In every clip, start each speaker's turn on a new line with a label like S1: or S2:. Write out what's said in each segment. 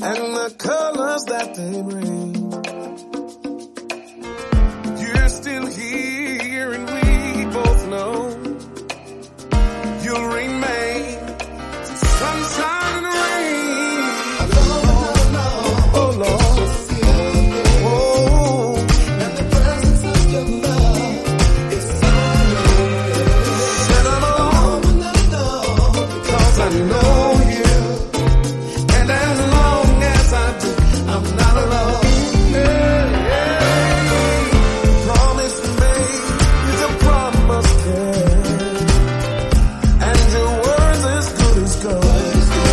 S1: and the colors that they bring. You're still here and we both know you'll remain through sunshine and rain. Oh Lord, oh, and the presence of your love is so real. And I'm alone, because I know you, and as long as I do, I'm not alone. Promise made is a promise kept, and your words as good as gold.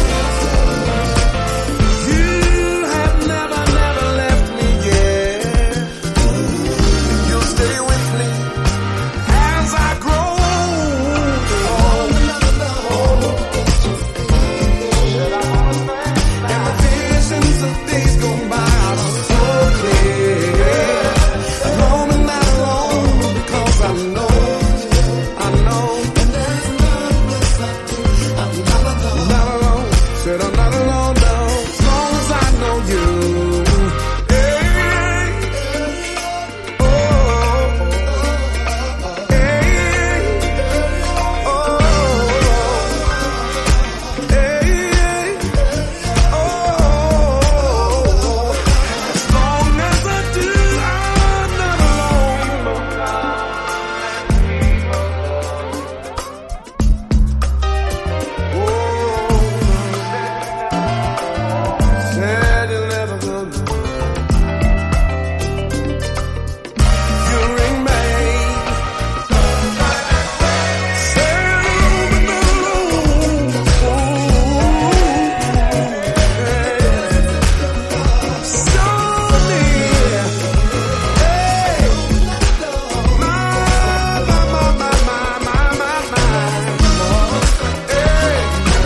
S1: You have never, never left me yet. You'll stay with me as I grow. And the visions of days gone by are so clear. Alone and not alone, because I know. And there's none less I do. I'm not alone. Not alone. Said I'm not alone, no. As long as I know you. Hey. Oh. Hey. Oh. Hey. Oh. As long as I do, I'm not alone. Said you'll never go. You remain. Said you'll never alone. So near. Hey. My. Hey.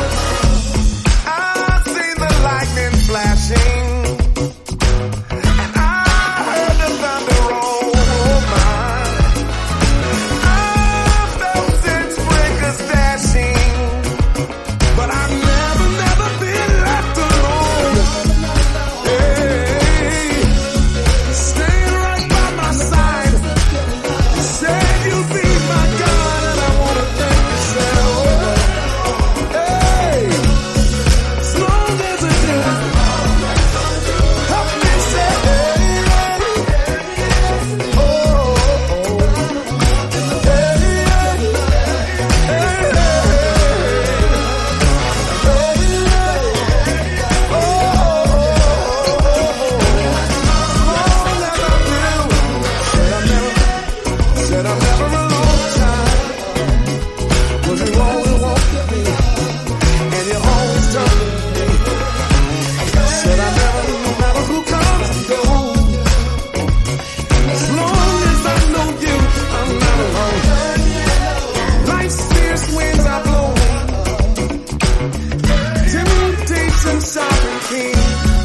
S1: I've seen the lightning flashing, and I heard the thunder roll by. I've felt its breakers dashing, but I've never, never been left alone. Hey, staying right by my side. You said you'd be my God, and I wanna thank you, so. Hey. As long as I do, help me say, oh, said I'm never alone, child, 'cause you always walk with me, and you always talk with me. Said I never, no matter who comes and goes, as long as I know you, I'm not alone. Life's fierce winds are blowing, temptation sovereign king.